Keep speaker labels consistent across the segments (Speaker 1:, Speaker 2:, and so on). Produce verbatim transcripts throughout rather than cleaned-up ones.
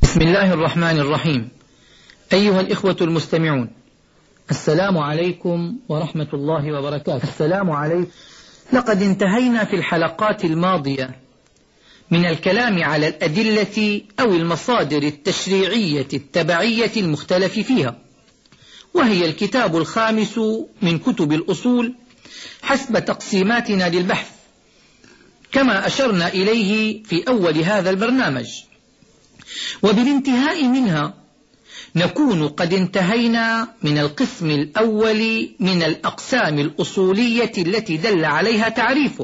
Speaker 1: بسم الله الرحمن الرحيم. أيها الإخوة المستمعون، السلام عليكم ورحمة الله وبركاته. السلام عليكم. لقد انتهينا في الحلقات الماضية من الكلام على الأدلة أو المصادر التشريعية التبعية المختلف فيها، وهي الكتاب الخامس من كتب الأصول حسب تقسيماتنا للبحث، كما أشرنا إليه في أول هذا البرنامج. وبالانتهاء منها نكون قد انتهينا من القسم الأول من الأقسام الأصولية التي دل عليها تعريفه،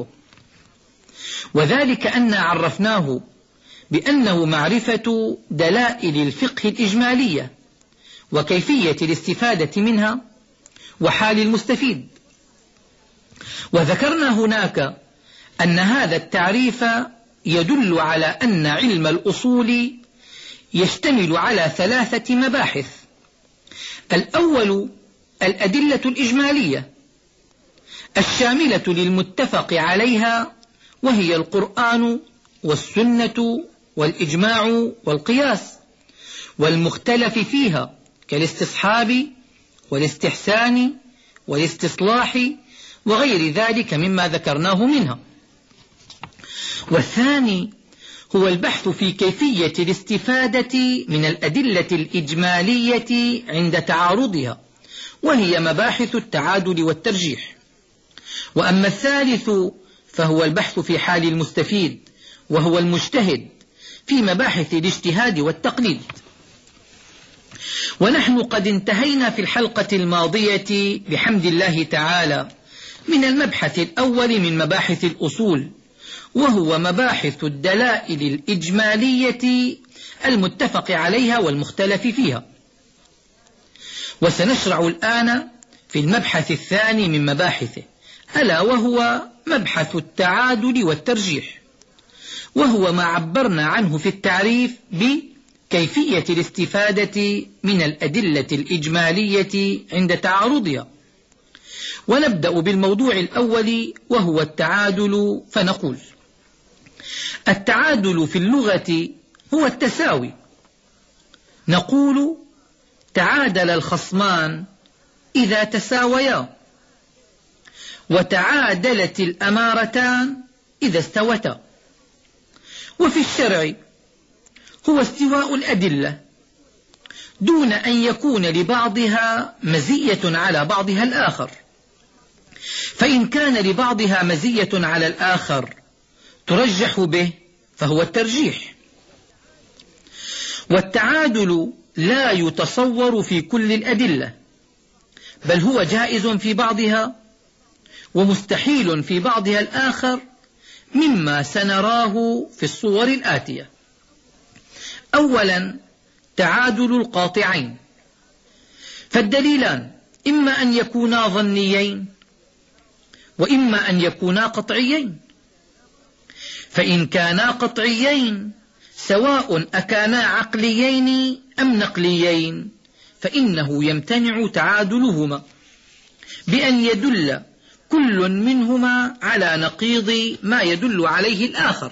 Speaker 1: وذلك أن عرفناه بأنه معرفة دلائل الفقه الإجمالية وكيفية الاستفادة منها وحال المستفيد. وذكرنا هناك أن هذا التعريف يدل على أن علم الأصول يشتمل على ثلاثة مباحث: الأول الأدلة الإجمالية الشاملة للمتفق عليها، وهي القرآن والسنة والإجماع والقياس، والمختلف فيها كالاستصحاب والاستحسان والاستصلاح وغير ذلك مما ذكرناه منها. والثاني هو البحث في كيفية الاستفادة من الأدلة الإجمالية عند تعارضها، وهي مباحث التعادل والترجيح. وأما الثالث فهو البحث في حال المستفيد، وهو المجتهد، في مباحث الاجتهاد والتقليد. ونحن قد انتهينا في الحلقة الماضية بحمد الله تعالى من المبحث الأول من مباحث الأصول، وهو مباحث الدلائل الإجمالية المتفق عليها والمختلف فيها. وسنشرع الآن في المبحث الثاني من مباحثه، ألا وهو مبحث التعادل والترجيح، وهو ما عبرنا عنه في التعريف بكيفية الاستفادة من الأدلة الإجمالية عند تعارضها. ونبدأ بالموضوع الأول وهو التعادل، فنقول: التعادل في اللغة هو التساوي. نقول: تعادل الخصمان إذا تساويا، وتعادلت الأمارتان إذا استوتا. وفي الشرع هو استواء الأدلة دون أن يكون لبعضها مزية على بعضها الآخر، فإن كان لبعضها مزية على الآخر ترجح به فهو الترجيح. والتعادل لا يتصور في كل الأدلة، بل هو جائز في بعضها ومستحيل في بعضها الآخر، مما سنراه في الصور الآتية. أولا، تعادل القاطعين، فالدليلان إما أن يكونا ظنيين وإما أن يكونا قطعيين. فإن كانا قطعيين سواء أكانا عقليين أم نقليين فإنه يمتنع تعادلهما بأن يدل كل منهما على نقيض ما يدل عليه الآخر،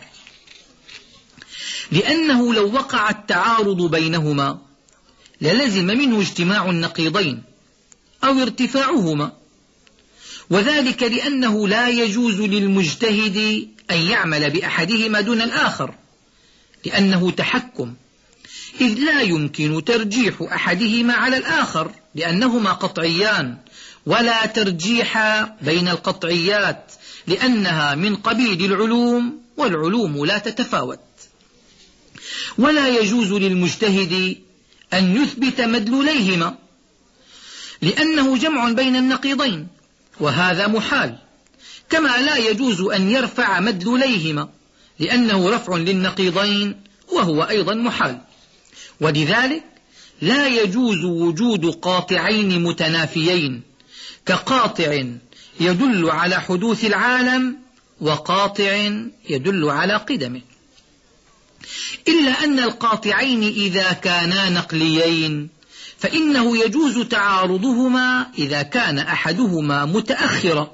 Speaker 1: لأنه لو وقع التعارض بينهما للزم منه اجتماع النقيضين أو ارتفاعهما، وذلك لأنه لا يجوز للمجتهد أن يعمل بأحدهما دون الآخر، لأنه تحكم، إذ لا يمكن ترجيح أحدهما على الآخر لأنهما قطعيان، ولا ترجيح بين القطعيات لأنها من قبيل العلوم، والعلوم لا تتفاوت. ولا يجوز للمجتهد أن يثبت مدلوليهما لأنه جمع بين النقيضين، وهذا محال، كما لا يجوز أن يرفع مدلوليهما لأنه رفع للنقيضين، وهو أيضا محال. ولذلك لا يجوز وجود قاطعين متنافيين، كقاطع يدل على حدوث العالم وقاطع يدل على قدمه، إلا أن القاطعين إذا كانا نقليين فإنه يجوز تعارضهما إذا كان أحدهما متأخرا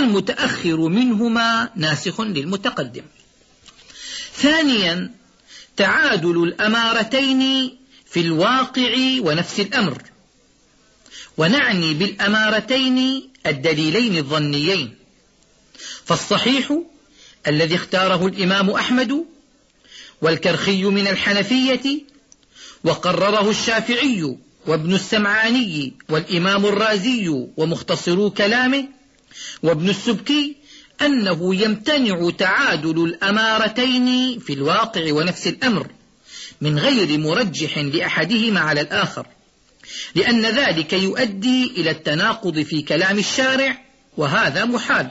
Speaker 1: والمتأخر منهما ناسخ للمتقدم. ثانيا، تعادل الأمارتين في الواقع ونفس الأمر، ونعني بالأمارتين الدليلين الظنيين. فالصحيح الذي اختاره الإمام أحمد والكرخي من الحنفية وقرره الشافعي وابن السمعاني والإمام الرازي ومختصرو كلامه وابن السبكي أنه يمتنع تعادل الأمارتين في الواقع ونفس الأمر من غير مرجح لأحدهما على الآخر، لأن ذلك يؤدي إلى التناقض في كلام الشارع، وهذا محال.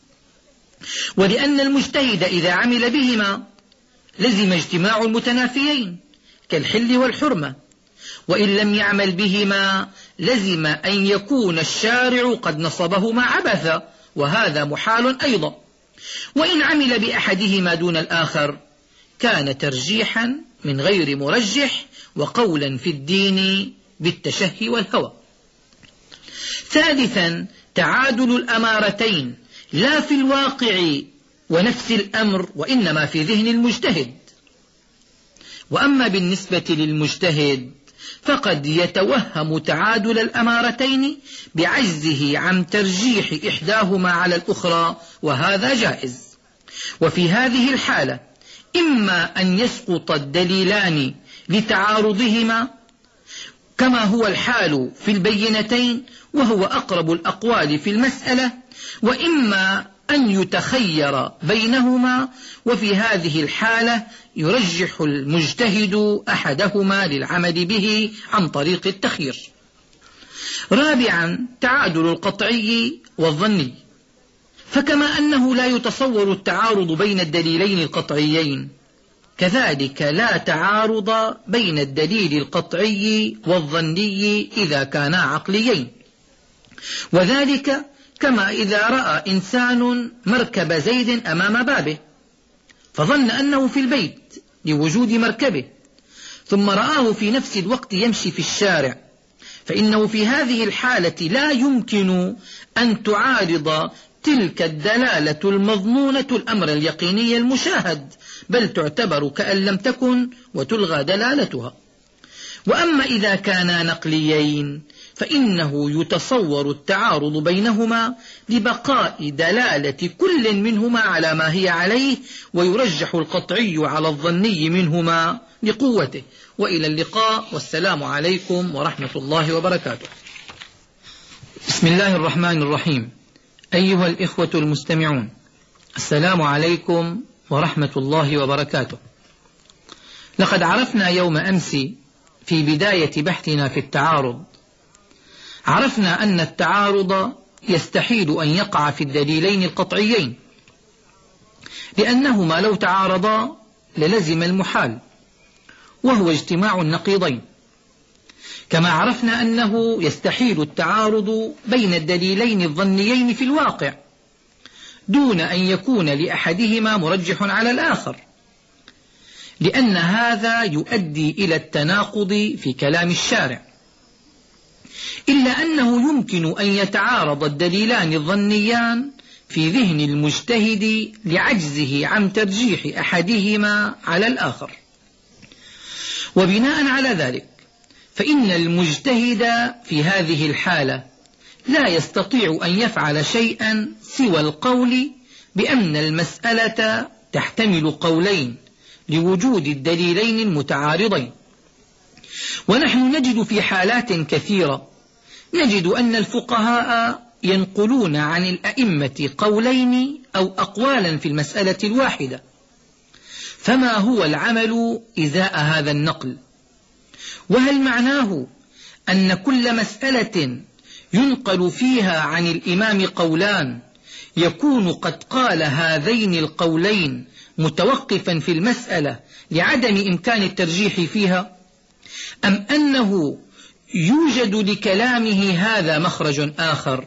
Speaker 1: ولأن المجتهد إذا عمل بهما لزم اجتماع المتنافيين كالحل والحرمة، وإن لم يعمل بهما لزم أن يكون الشارع قد نصبهما عبثا، وهذا محال أيضا. وإن عمل بأحدهما دون الآخر كان ترجيحا من غير مرجح وقولا في الدين بالتشهي والهوى. ثالثا، تعادل الأمارتين لا في الواقع ونفس الأمر، وإنما في ذهن المجتهد. وأما بالنسبة للمجتهد فقد يتوهم تعادل الأمارتين بعجزه عن ترجيح إحداهما على الأخرى، وهذا جائز. وفي هذه الحالة إما أن يسقط الدليلان لتعارضهما كما هو الحال في البينتين، وهو أقرب الأقوال في المسألة، وإما أن يتخير بينهما، وفي هذه الحالة يرجح المجتهد أحدهما للعمل به عن طريق التخيير. رابعا، تعادل القطعي والظني. فكما أنه لا يتصور التعارض بين الدليلين القطعيين، كذلك لا تعارض بين الدليل القطعي والظني إذا كانا عقليين. وذلك كما إذا رأى إنسان مركب زيد أمام بابه فظن أنه في البيت لوجود مركبه، ثم رآه في نفس الوقت يمشي في الشارع، فإنه في هذه الحالة لا يمكن أن تعارض تلك الدلالة المظنونة الأمر اليقيني المشاهد، بل تعتبر كأن لم تكن وتلغى دلالتها. وأما إذا كانا نقليين فإنه يتصور التعارض بينهما لبقاء دلالة كل منهما على ما هي عليه، ويرجح القطعي على الظني منهما لقوته. وإلى اللقاء، والسلام عليكم ورحمة الله وبركاته. بسم الله الرحمن الرحيم. أيها الإخوة المستمعون، السلام عليكم ورحمة الله وبركاته. لقد عرفنا يوم أمس في بداية بحثنا في التعارض، عرفنا أن التعارض يستحيل أن يقع في الدليلين القطعيين، لأنهما لو تعارضا للزم المحال، وهو اجتماع النقيضين. كما عرفنا أنه يستحيل التعارض بين الدليلين الظنيين في الواقع دون أن يكون لأحدهما مرجح على الآخر، لأن هذا يؤدي إلى التناقض في كلام الشارع. إلا أنه يمكن أن يتعارض الدليلان الظنيان في ذهن المجتهد لعجزه عن ترجيح أحدهما على الآخر. وبناء على ذلك فإن المجتهد في هذه الحالة لا يستطيع أن يفعل شيئا سوى القول بأن المسألة تحتمل قولين لوجود الدليلين المتعارضين. ونحن نجد في حالات كثيرة نجد أن الفقهاء ينقلون عن الأئمة قولين أو أقوالا في المسألة الواحدة، فما هو العمل إزاء هذا النقل؟ وهل معناه أن كل مسألة ينقل فيها عن الإمام قولان يكون قد قال هذين القولين متوقفا في المسألة لعدم إمكان الترجيح فيها، أم أنه يوجد لكلامه هذا مخرج آخر؟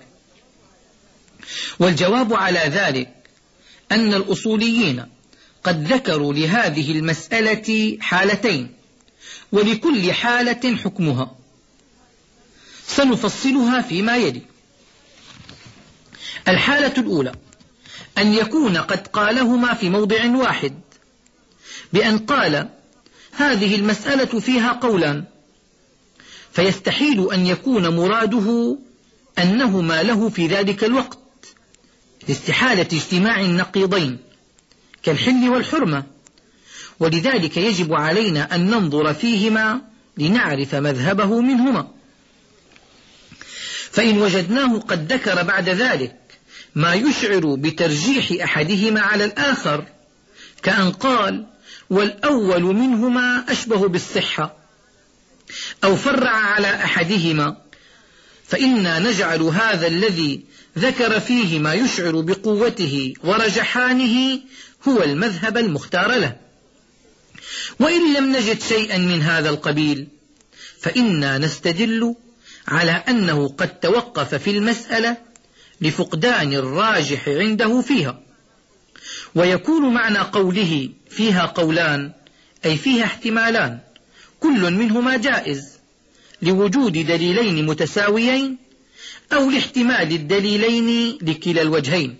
Speaker 1: والجواب على ذلك أن الأصوليين قد ذكروا لهذه المسألة حالتين، ولكل حالة حكمها، سنفصلها فيما يلي. الحالة الأولى أن يكون قد قالهما في موضع واحد، بأن قال هذه المسألة فيها قولان، فيستحيل أن يكون مراده أنهما له في ذلك الوقت لاستحالة اجتماع النقيضين كالحل والحرمة، ولذلك يجب علينا أن ننظر فيهما لنعرف مذهبه منهما. فإن وجدناه قد ذكر بعد ذلك ما يشعر بترجيح أحدهما على الآخر، كأن قال والأول منهما أشبه بالصحة، أو فرع على أحدهما، فإنا نجعل هذا الذي ذكر فيه ما يشعر بقوته ورجحانه هو المذهب المختار له. وإن لم نجد شيئا من هذا القبيل فإنا نستدل على أنه قد توقف في المسألة لفقدان الراجح عنده فيها، ويكون معنى قوله فيها قولان أي فيها احتمالان كل منهما جائز لوجود دليلين متساويين، أو لاحتمال الدليلين لكلا الوجهين.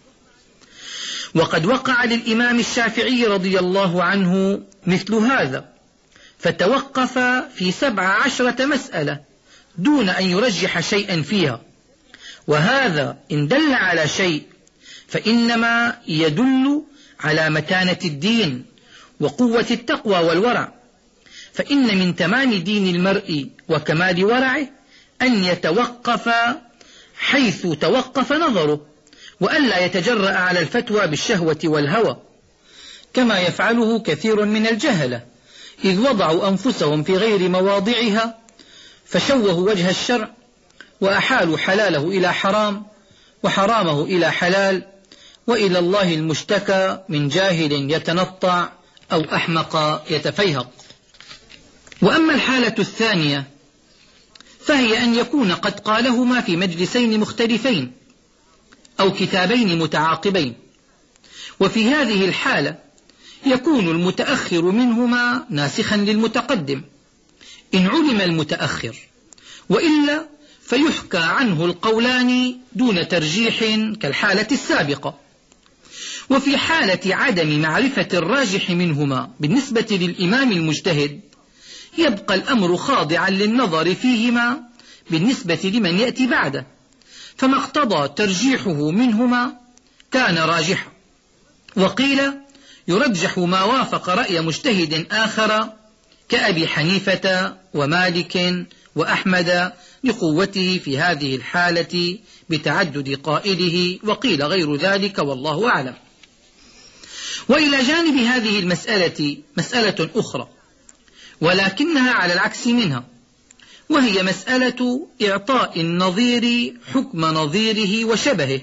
Speaker 1: وقد وقع للإمام الشافعي رضي الله عنه مثل هذا، فتوقف في سبع عشرة مسألة دون أن يرجح شيئا فيها، وهذا إن دل على شيء فإنما يدل على متانة الدين وقوة التقوى والورع، فإن من تمام دين المرء وكمال ورعه أن يتوقف حيث توقف نظره، وألا يتجرأ على الفتوى بالشهوة والهوى كما يفعله كثير من الجهلة، إذ وضعوا أنفسهم في غير مواضعها فشوهوا وجه الشرع وأحالوا حلاله إلى حرام وحرامه إلى حلال، وإلى الله المشتكى من جاهل يتنطع أو أحمق يتفيهق. وأما الحالة الثانية فهي أن يكون قد قالهما في مجلسين مختلفين أو كتابين متعاقبين، وفي هذه الحالة يكون المتأخر منهما ناسخا للمتقدم إن علم المتأخر، وإلا فيحكى عنه القولان دون ترجيح كالحالة السابقة. وفي حالة عدم معرفة الراجح منهما بالنسبة للإمام المجتهد يبقى الأمر خاضعا للنظر فيهما بالنسبة لمن يأتي بعده، فما اقتضى ترجيحه منهما كان راجحا. وقيل يرجح ما وافق رأي مجتهد آخر كأبي حنيفة ومالك وأحمد لقوته في هذه الحالة بتعدد قائله، وقيل غير ذلك والله أعلم. وإلى جانب هذه المسألة مسألة أخرى ولكنها على العكس منها، وهي مسألة إعطاء النظير حكم نظيره وشبهه،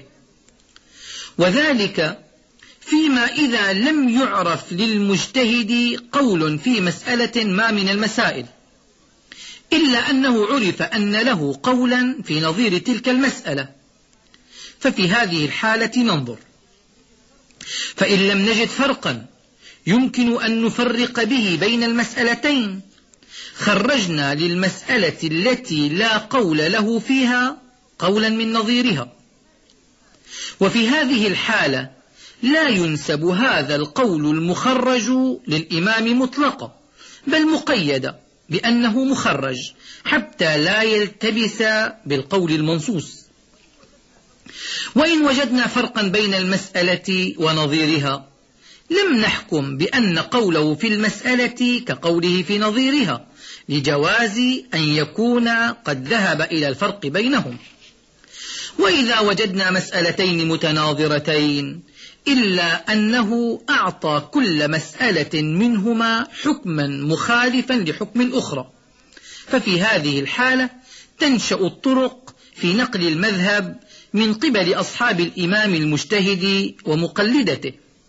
Speaker 1: وذلك فيما إذا لم يعرف للمجتهد قول في مسألة ما من المسائل، إلا أنه عرف أن له قولا في نظير تلك المسألة، ففي هذه الحالة ننظر، فإن لم نجد فرقا يمكن أن نفرق به بين المسألتين خرجنا للمسألة التي لا قول له فيها قولا من نظيرها. وفي هذه الحالة لا ينسب هذا القول المخرج للإمام مطلقا، بل مقيد بأنه مخرج حتى لا يلتبس بالقول المنصوص. وإن وجدنا فرقا بين المسألة ونظيرها لم نحكم بأن قوله في المسألة كقوله في نظيرها، لجواز أن يكون قد ذهب إلى الفرق بينهم. وإذا وجدنا مسألتين متناظرتين إلا أنه أعطى كل مسألة منهما حكما مخالفا لحكم الأخرى، ففي هذه الحالة تنشأ الطرق في نقل المذهب من قبل أصحاب الإمام المجتهد ومقلدته،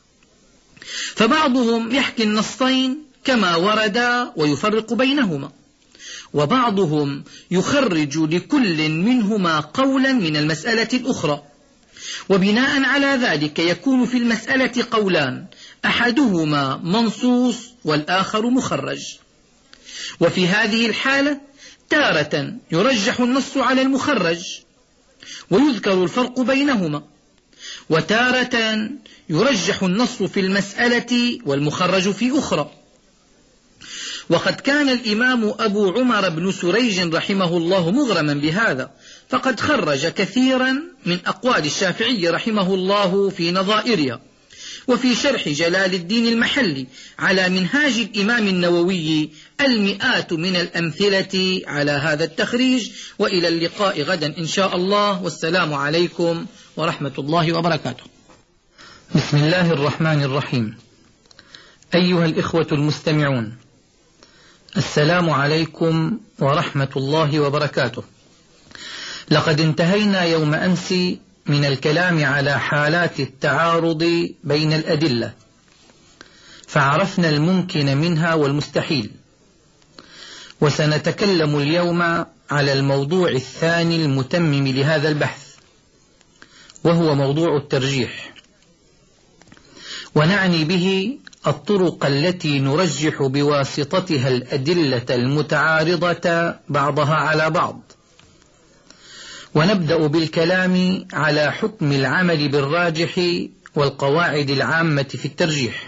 Speaker 1: فبعضهم يحكي النصين كما وردا ويفرق بينهما، وبعضهم يخرج لكل منهما قولا من المسألة الأخرى، وبناء على ذلك يكون في المسألة قولان أحدهما منصوص والآخر مخرج. وفي هذه الحالة تارة يرجح النص على المخرج ويذكر الفرق بينهما، وتارة يرجح النص في المسألة والمخرج في أخرى. وقد كان الإمام أبو عمر بن سريج رحمه الله مغرما بهذا، فقد خرج كثيرا من أقوال الشافعي رحمه الله في نظائرها. وفي شرح جلال الدين المحلي على منهاج الإمام النووي المئات من الأمثلة على هذا التخريج. وإلى اللقاء غدا إن شاء الله، والسلام عليكم ورحمة الله وبركاته. بسم الله الرحمن الرحيم. أيها الإخوة المستمعون، السلام عليكم ورحمة الله وبركاته. لقد انتهينا يوم أمس من الكلام على حالات التعارض بين الأدلة، فعرفنا الممكن منها والمستحيل، وسنتكلم اليوم على الموضوع الثاني المتمم لهذا البحث، وهو موضوع الترجيح، ونعني به الطرق التي نرجح بواسطتها الأدلة المتعارضة بعضها على بعض. ونبدأ بالكلام على حكم العمل بالراجح والقواعد العامة في الترجيح.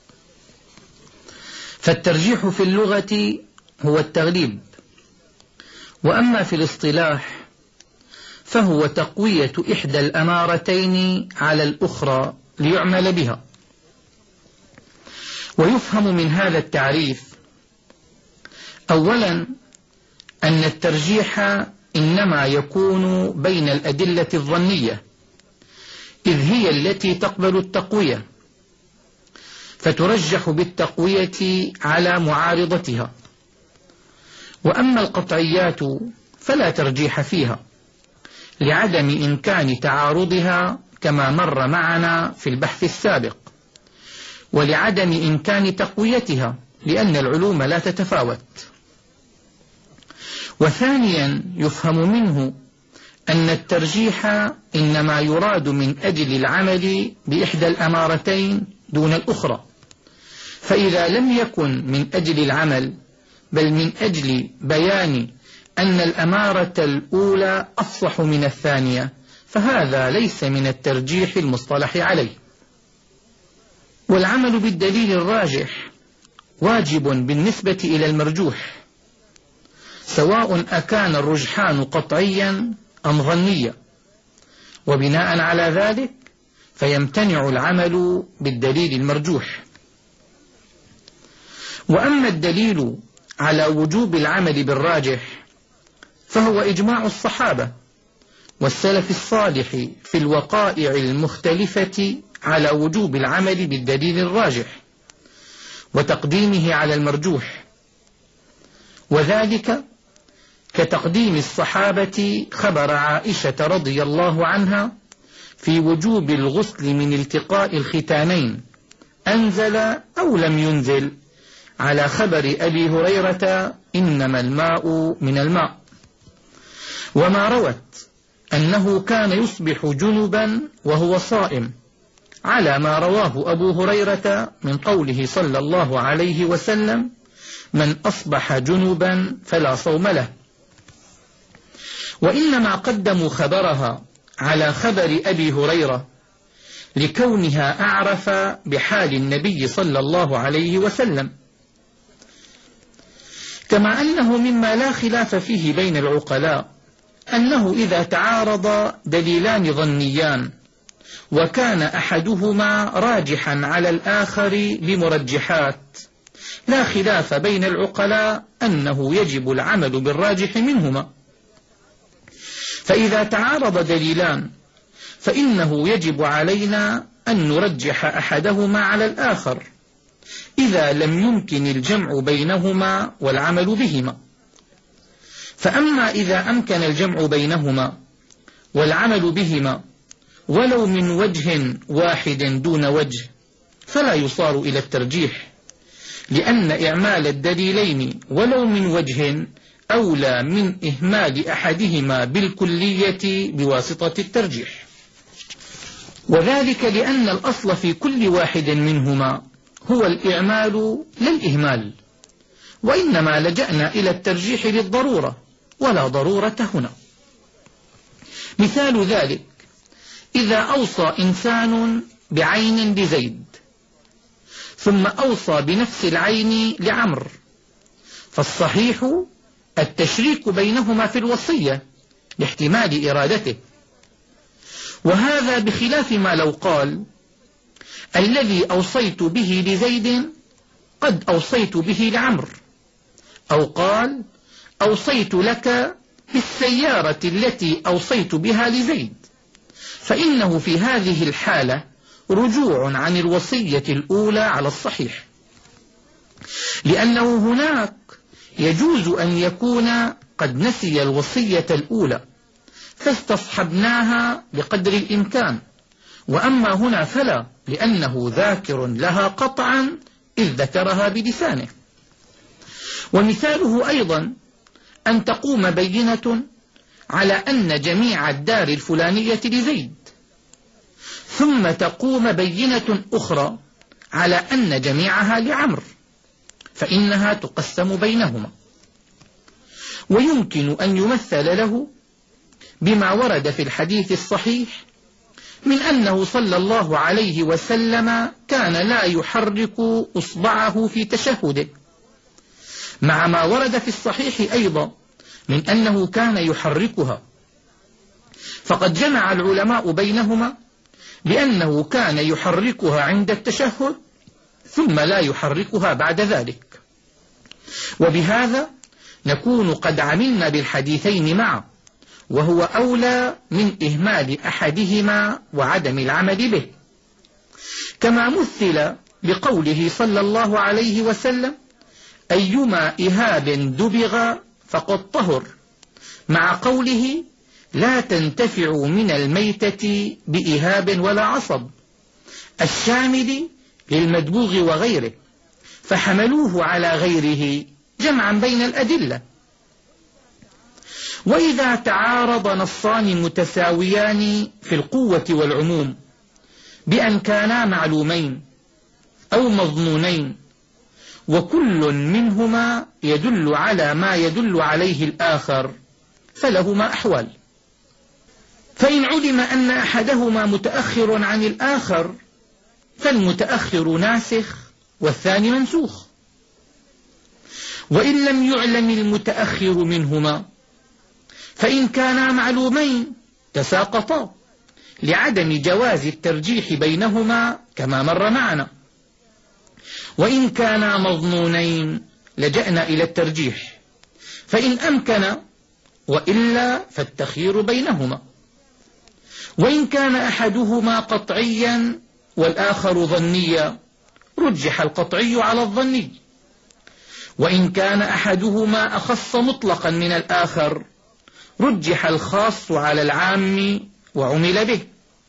Speaker 1: فالترجيح في اللغة هو التغليب، وأما في الاصطلاح فهو تقوية إحدى الأمارتين على الأخرى ليعمل بها. ويفهم من هذا التعريف أولا أن الترجيح إنما يكون بين الأدلة الظنية، إذ هي التي تقبل التقوية، فترجح بالتقوية على معارضتها. وأما القطعيات فلا ترجيح فيها لعدم إمكان تعارضها كما مر معنا في البحث السابق، ولعدم إمكان تقويتها لأن العلوم لا تتفاوت. وثانيا يفهم منه أن الترجيح إنما يراد من أجل العمل بإحدى الأمارتين دون الأخرى، فإذا لم يكن من أجل العمل بل من أجل بيان أن الأمارة الأولى أفصح من الثانية، فهذا ليس من الترجيح المصطلح عليه. والعمل بالدليل الراجح واجب بالنسبة إلى المرجوح، سواء أكان الرجحان قطعيا أم ظنيا، وبناء على ذلك فيمتنع العمل بالدليل المرجوح. وأما الدليل على وجوب العمل بالراجح فهو إجماع الصحابة والسلف الصالح في الوقائع المختلفة على وجوب العمل بالدليل الراجح وتقديمه على المرجوح، وذلك كتقديم الصحابة خبر عائشة رضي الله عنها في وجوب الغسل من التقاء الختانين، أنزل أو لم ينزل، على خبر أبي هريرة إنما الماء من الماء. وما روت أنه كان يصبح جنبا وهو صائم، على ما رواه أبو هريرة من قوله صلى الله عليه وسلم: من أصبح جنبا فلا صوم له. وإنما قدموا خبرها على خبر أبي هريرة لكونها أعرف بحال النبي صلى الله عليه وسلم، كما أنه مما لا خلاف فيه بين العقلاء أنه إذا تعارض دليلان ظنيان وكان أحدهما راجحا على الآخر بمرجحات، لا خلاف بين العقلاء أنه يجب العمل بالراجح منهما. فإذا تعارض دليلان فإنه يجب علينا أن نرجح أحدهما على الآخر إذا لم يمكن الجمع بينهما والعمل بهما. فأما إذا أمكن الجمع بينهما والعمل بهما ولو من وجه واحد دون وجه فلا يصار إلى الترجيح، لأن إعمال الدليلين ولو من وجه أولى من إهمال أحدهما بالكلية بواسطة الترجيح. وذلك لأن الأصل في كل واحد منهما هو الإعمال لا الإهمال، وإنما لجأنا إلى الترجيح للضرورة ولا ضرورة هنا. مثال ذلك إذا أوصى إنسان بعين لزيد ثم أوصى بنفس العين لعمر، فالصحيح التشريك بينهما في الوصية لاحتمال إرادته، وهذا بخلاف ما لو قال الذي أوصيت به لزيد قد أوصيت به لعمرو، أو قال أوصيت لك بالسيارة التي أوصيت بها لزيد، فإنه في هذه الحالة رجوع عن الوصية الأولى على الصحيح، لأنه هناك يجوز أن يكون قد نسي الوصية الأولى فاستصحبناها بقدر الإمكان، وأما هنا فلا، لأنه ذاكر لها قطعا إذ ذكرها بلسانه. ومثاله أيضا أن تقوم بينة على أن جميع الدار الفلانية لزيد، ثم تقوم بينة أخرى على أن جميعها لعمرو، فإنها تقسم بينهما. ويمكن أن يمثل له بما ورد في الحديث الصحيح من أنه صلى الله عليه وسلم كان لا يحرك أصبعه في تشهده، مع ما ورد في الصحيح أيضا من أنه كان يحركها، فقد جمع العلماء بينهما بأنه كان يحركها عند التشهد ثم لا يحركها بعد ذلك، وبهذا نكون قد عملنا بالحديثين معا، وهو أولى من إهمال أحدهما وعدم العمل به، كما مثل بقوله صلى الله عليه وسلم أيما إهاب دبغ فقد طهر، مع قوله لا تنتفع من الميتة بإهاب ولا عصب، الشامل للمدبوغ وغيره، فحملوه على غيره جمعا بين الأدلة. وإذا تعارض نصان متساويان في القوة والعموم بأن كانا معلومين أو مظنونين، وكل منهما يدل على ما يدل عليه الآخر، فلهما أحوال. فإن علم أن أحدهما متأخر عن الآخر فالمتأخر ناسخ والثاني منسوخ، وإن لم يعلم المتأخر منهما فإن كانا معلومين تساقطا لعدم جواز الترجيح بينهما كما مر معنا، وإن كانا مظنونين لجأنا إلى الترجيح فإن أمكن، وإلا فالتخيير بينهما. وإن كان أحدهما قطعيا والآخر ظنيا رجح القطعي على الظني، وإن كان أحدهما أخص مطلقا من الآخر رجح الخاص على العام وعمل به.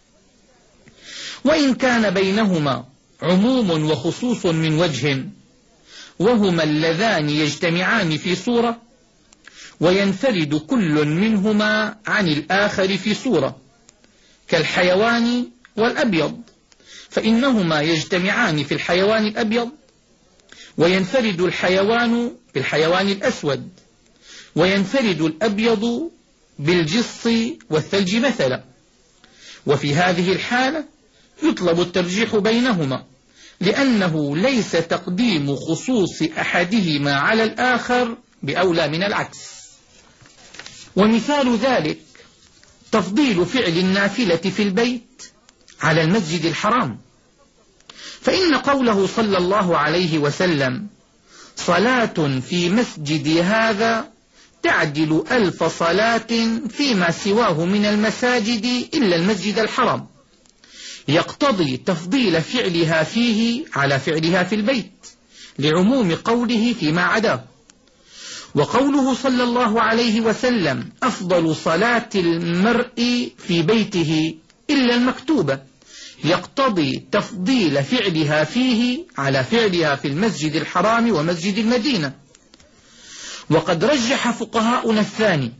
Speaker 1: وإن كان بينهما عموم وخصوص من وجه وهما اللذان يجتمعان في صورة وينفرد كل منهما عن الآخر في صورة، كالحيوان والأبيض، فإنهما يجتمعان في الحيوان الأبيض وينفرد الحيوان بالحيوان الأسود، وينفرد الأبيض بالجص والثلج مثلا. وفي هذه الحالة يطلب الترجيح بينهما، لأنه ليس تقديم خصوص أحدهما على الآخر بأولى من العكس. ومثال ذلك تفضيل فعل النافلة في البيت على المسجد الحرام، فإن قوله صلى الله عليه وسلم صلاة في مسجد هذا تعدل ألف صلاة فيما سواه من المساجد إلا المسجد الحرام، يقتضي تفضيل فعلها فيه على فعلها في البيت لعموم قوله فيما عداه. وقوله صلى الله عليه وسلم أفضل صلاة المرء في بيته إلا المكتوبة يقتضي تفضيل فعلها فيه على فعلها في المسجد الحرام ومسجد المدينة. وقد رجح فقهاؤنا الثاني.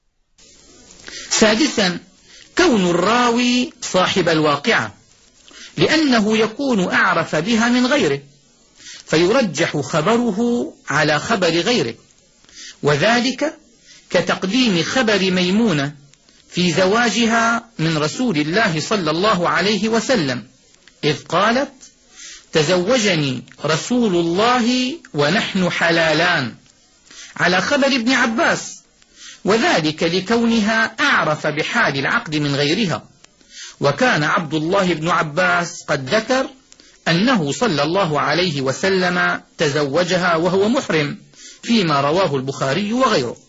Speaker 1: سادسا كون الراوي صاحب الواقعة، لأنه يكون أعرف بها من غيره فيرجح خبره على خبر غيره، وذلك كتقديم خبر ميمونة في زواجها من رسول الله صلى الله عليه وسلم إذ قالت تزوجني رسول الله ونحن حلالان، على خبر ابن عباس، وذلك لكونها أعرف بحال العقد من غيرها. وكان عبد الله بن عباس قد ذكر أنه صلى الله عليه وسلم تزوجها وهو محرم، فيما رواه البخاري وغيره.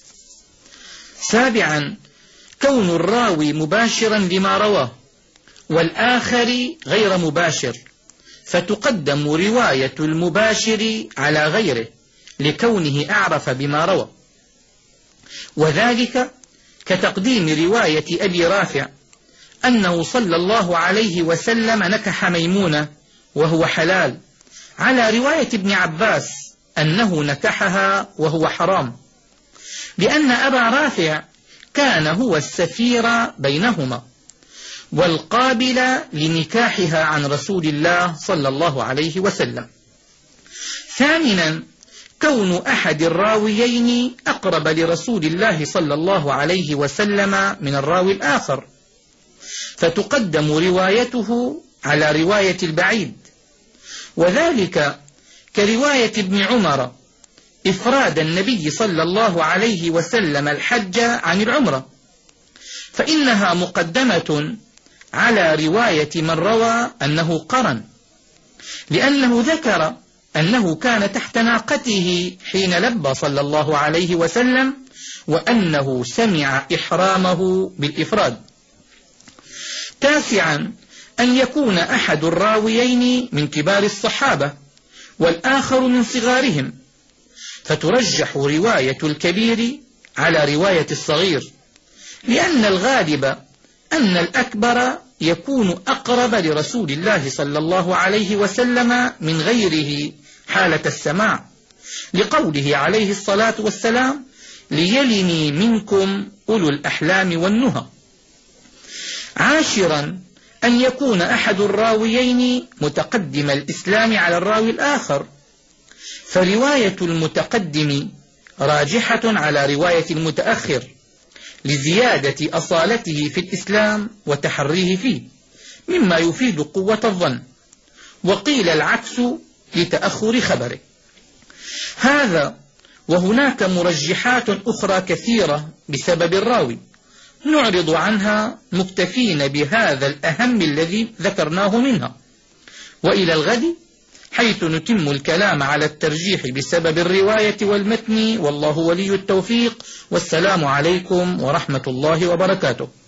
Speaker 1: سابعا، كون الراوي مباشرا لما رواه والآخر غير مباشر، فتقدم رواية المباشر على غيره لكونه أعرف بما روى، وذلك كتقديم رواية أبي رافع أنه صلى الله عليه وسلم نكح ميمونة وهو حلال، على رواية ابن عباس أنه نكحها وهو حرام، لأن أبا رافع كان هو السفير بينهما والقابل لنكاحها عن رسول الله صلى الله عليه وسلم. ثامنا، كون أحد الراويين أقرب لرسول الله صلى الله عليه وسلم من الراوي الآخر، فتقدم روايته على رواية البعيد، وذلك كرواية ابن عمر إفراد النبي صلى الله عليه وسلم الحج عن العمرة، فإنها مقدمة على رواية من روى أنه قرن، لأنه ذكر أنه كان تحت ناقته حين لبى صلى الله عليه وسلم، وأنه سمع إحرامه بالإفراد. تاسعا، أن يكون أحد الراويين من كبار الصحابة والآخر من صغارهم، فترجح رواية الكبير على رواية الصغير، لأن الغالب أن الأكبر يكون أقرب لرسول الله صلى الله عليه وسلم من غيره حالة السماع، لقوله عليه الصلاة والسلام: ليلني منكم أولو الأحلام والنهى. عاشرا، أن يكون أحد الراويين متقدم الإسلام على الراوي الآخر، فرواية المتقدم راجحة على رواية المتأخر لزيادة أصالته في الإسلام وتحريه فيه، مما يفيد قوة الظن، وقيل العكس لتأخر خبره. هذا وهناك مرجحات أخرى كثيرة بسبب الراوي، نعرض عنها مكتفين بهذا الأهم الذي ذكرناه منها، وإلى الغد حيث نتم الكلام على الترجيح بسبب الرواية والمتن، والله ولي التوفيق، والسلام عليكم ورحمة الله وبركاته.